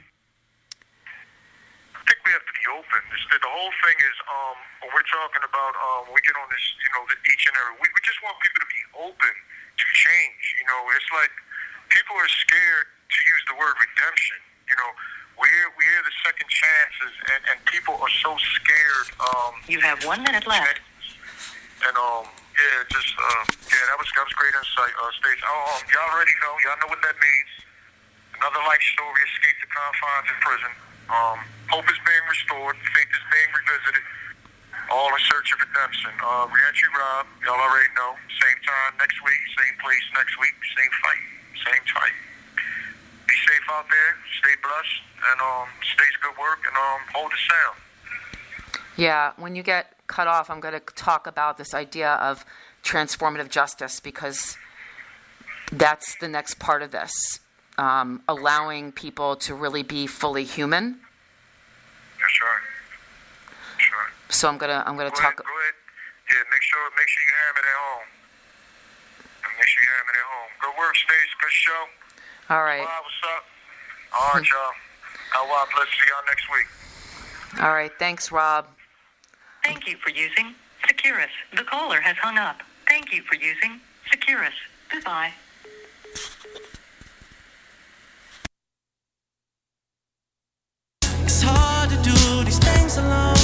G: I think we have to be open. This, the, the whole thing is um, when we're talking about um, when we get on this, you know, the, each and every, we, we just want people to be open to change. You know, it's like people are scared to use the word redemption. You know, we hear, we hear the second chances, and, and people are so scared. Um,
D: You have one minute left.
G: And, and um, yeah, just uh, yeah, that was that was great insight, uh, Stacey. Oh, um, y'all already know, y'all know what that means. Another life story: escape the confines of prison. Um, hope is being restored, faith is being revisited. All in search of redemption. Uh, Reentry Rob, y'all already know. Same time next week, same place next week, same fight, same fight. Be safe out there, stay blessed, and um, stay good work, and um, hold it sound.
B: Yeah, when you get cut off, I'm going to talk about this idea of transformative justice, because that's the next part of this, um, allowing people to really be fully human.
G: That's right. That's right.
B: So I'm gonna I'm gonna
G: go
B: talk.
G: Ahead, go ahead. Yeah, make sure make sure you ham it at home. Make sure you ham it at home. Good work, Stace. Good show.
B: All right.
G: Wow, what's up? All right, y'all. God bless. See y'all next week.
B: All right. Thanks, Rob.
D: Thank you for using Securus. The caller has hung up. Thank you for using Securus. Goodbye.
E: It's hard to do these things alone.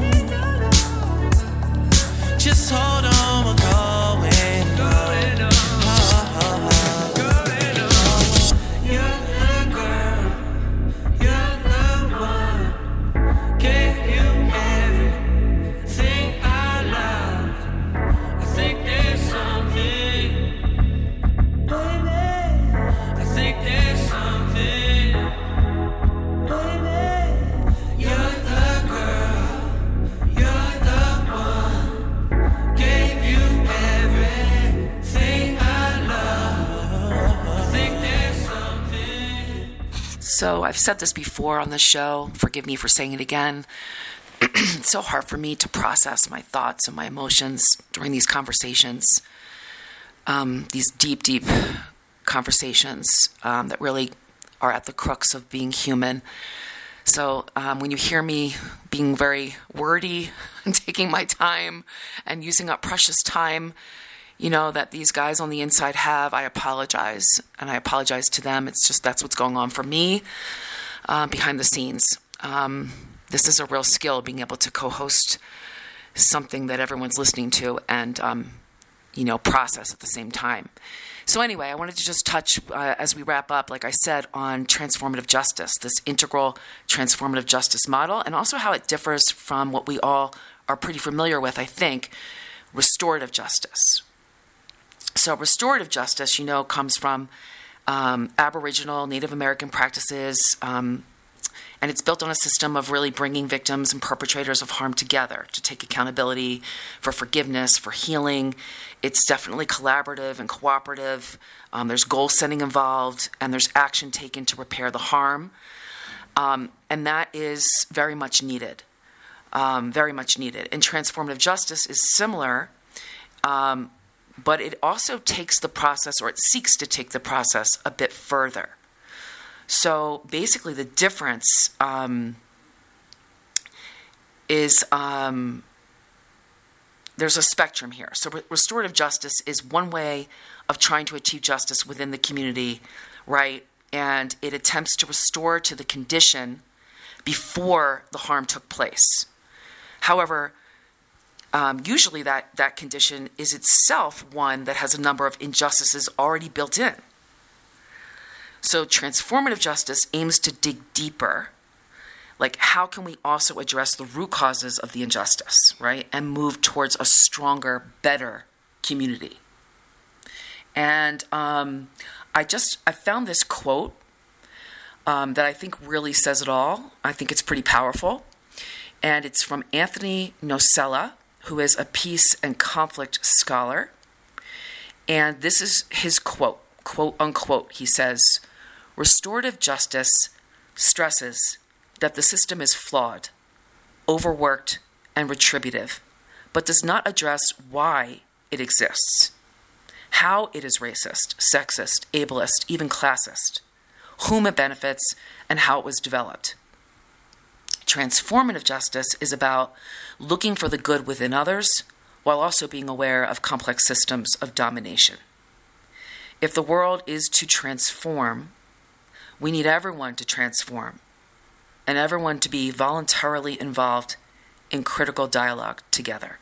E: Just hold on, we're going, going on. Oh, oh, oh. Going on. You're the girl, you're the one. Gave you everything I love. I think there's something, baby. I think there's something, baby. You're the girl, you're the one. Gave you everything I love. I think there's something.
B: So I've said this before on the show. Forgive me for saying it again. It's so hard for me to process my thoughts and my emotions during these conversations, um, these deep, deep conversations um, that really are at the crux of being human. So um, when you hear me being very wordy and taking my time and using up precious time, you know, that these guys on the inside have, I apologize. And I apologize to them. It's just that's what's going on for me uh, behind the scenes. Um, this is a real skill, being able to co-host something that everyone's listening to and, um, you know, process at the same time. So anyway, I wanted to just touch, uh, as we wrap up, like I said, on transformative justice, this integral transformative justice model, and also how it differs from what we all are pretty familiar with, I think, restorative justice. So restorative justice, you know, comes from um, Aboriginal, Native American practices, um, and it's built on a system of really bringing victims and perpetrators of harm together to take accountability for forgiveness, for healing. It's definitely collaborative and cooperative. Um, there's goal setting involved, and there's action taken to repair the harm. Um, and that is very much needed, um, very much needed. And transformative justice is similar, um, but it also takes the process, or it seeks to take the process a bit further. So basically the difference um, is um, there's a spectrum here. So re- restorative justice is one way of trying to achieve justice within the community, right? And it attempts to restore to the condition before the harm took place. However, um, usually that, that condition is itself one that has a number of injustices already built in. So transformative justice aims to dig deeper, like how can we also address the root causes of the injustice, right? And move towards a stronger, better community. And um, I just, I found this quote um, that I think really says it all. I think it's pretty powerful. And it's from Anthony Nocella, who is a peace and conflict scholar. And this is his quote, quote unquote. He says, restorative justice stresses that the system is flawed, overworked, and retributive, but does not address why it exists, how it is racist, sexist, ableist, even classist, whom it benefits, and how it was developed. Transformative justice is about looking for the good within others while also being aware of complex systems of domination. If the world is to transform, we need everyone to transform and everyone to be voluntarily involved in critical dialogue together.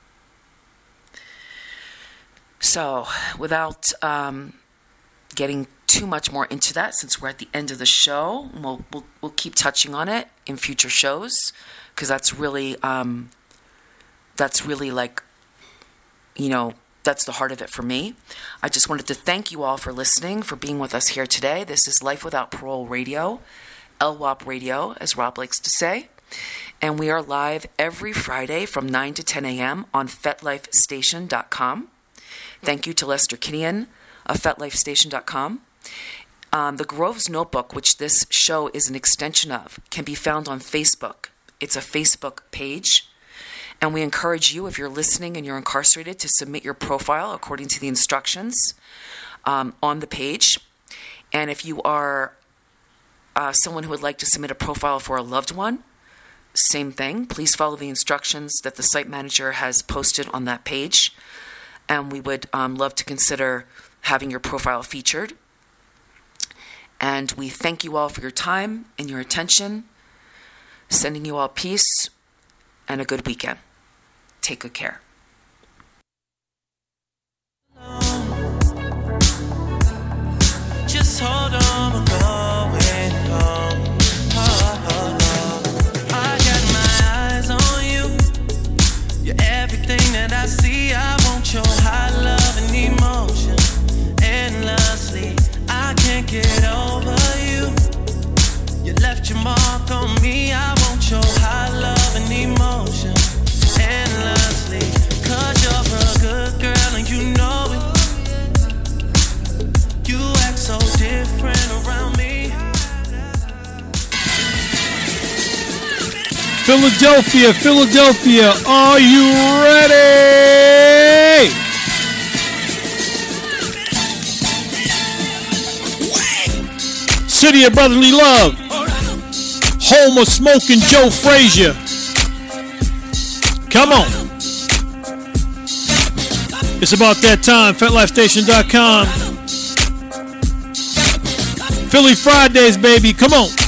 B: So, without um, getting too much more into that, since we're at the end of the show, we'll we'll, we'll keep touching on it in future shows, because that's really um, that's really like, you know, that's the heart of it for me. I just wanted to thank you all for listening, for being with us here today. This is Life Without Parole Radio, L W A P Radio, as Rob likes to say. And we are live every Friday from nine to ten a.m. on fet life station dot com. Thank you to Lester Kinian of fet life station dot com. Um, the Groves Notebook, which this show is an extension of, can be found on Facebook. It's a Facebook page. And we encourage you, if you're listening and you're incarcerated, to submit your profile according to the instructions um, on the page. And if you are uh, someone who would like to submit a profile for a loved one, same thing. Please follow the instructions that the site manager has posted on that page. And we would um, love to consider having your profile featured. And we thank you all for your time and your attention. Sending you all peace and a good weekend. Take good care.
E: Just hold on, we're going home. Oh, oh, oh. I got my eyes on you. You're everything that I see. I want your high love and emotion endlessly. I can't get over you. You left your mark on me. I want your high love and emotion endlessly. Cause you're a good girl and you know it. You act so different around me.
A: Philadelphia, Philadelphia, are you ready? City of brotherly love, home of smoking Joe Frazier. Come on. It's about that time, fet life station dot com. Philly Fridays, baby, come on.